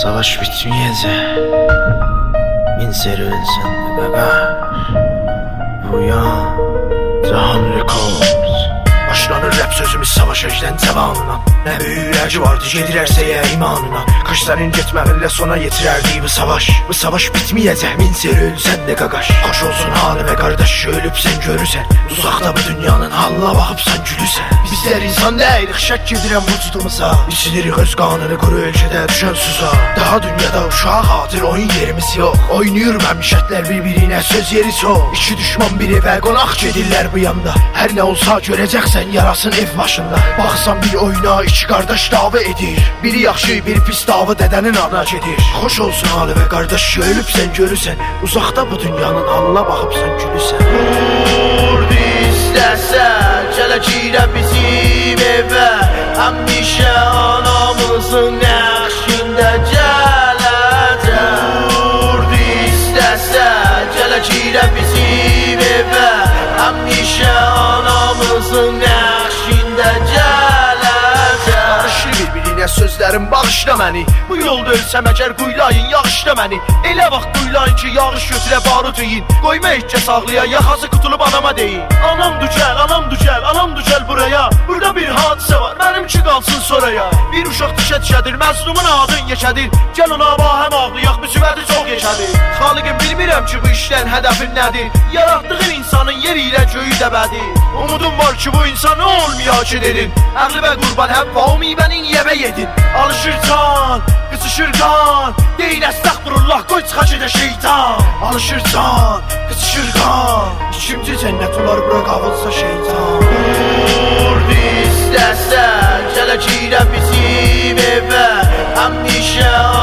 Savaş bitmeyecek. Min serilsin bebe. Uyan Cahan Records. Başlanır rap sözümüz savaş əcdən cavanına. Nə böyük ərci vardı gedirərsə ya imanına. Kaşların getməməllə sona yetirərdi bu savaş. Bu savaş bitməyəcək, min seri ölsən də qaqaş. Xoş olsun halimə qardaş, ölübsən görürsən. Uzaqda bu dünyanın halına baxıbsan gülürsən. Bizlər insan deyilik, şək gedirəm vücudumuza. İçinirik öz qanını quru ölkədə düşən suza. Daha dünyada uşağa xatir oyun yerimiz yox. Oynayır məmşətlər bir-birinə söz yeri çox. İki düşman bir evə qonaq gedirlər bu yanda. Hər nə olsa görəcəksən yarasın ev başında. Baxsan bir oyuna iki qardaş dava edir. Biri yaxşı bir pis dava dədənin ana gedir. Xoş olsun halı və qardaş, ölübsən görürsən. Uzaqda bu dünyanın halına baxıbsan gülürsən. Vurdu istəsə gələ girə bizim evə. Həmişə anamızın nəxşində gələcək. Vurdu istəsə gələ girə bizim evə. Həmişə anamızın nəxşində gələcək. Qarışır bir-birinə sözlərim, bağışla məni. Bu yolda ölsəm əgər quylayın, yağışla məni. Elə vaxt quylayın ki, yağış götürə barut yiyin. Qoyma ehtcə sağlıya, yaxası qutulub anama deyin. Anam dücəl, anam dücəl, anam dücəl buraya. Burada bir hadisə var, mənimki qalsın sonraya. Bir uşaq dişə-dişədir, məzlumun adın yeşədir. Gəl ona bahəm ağlayaq, müsibəti çox yeşədir. Xaliqim bilmirəm ki, bu işdən hədəfin nədir. Yaratdığın insanın yeri ilə göyü dəbədir. Umudum var ki, bu insan olmuyor ki dedin. Əqli və qurban həvva o meyvəni niyəvə yedin. Alışır can, qızışır qan. Deyin əstəğfurullah, qoy çıxa gedə şeytan. Alışır can, qızışır qan. İkinci cənnət olar, bura qavılsa şeytan. Vurdu istəsə gələ girə bizim evə. Həmişə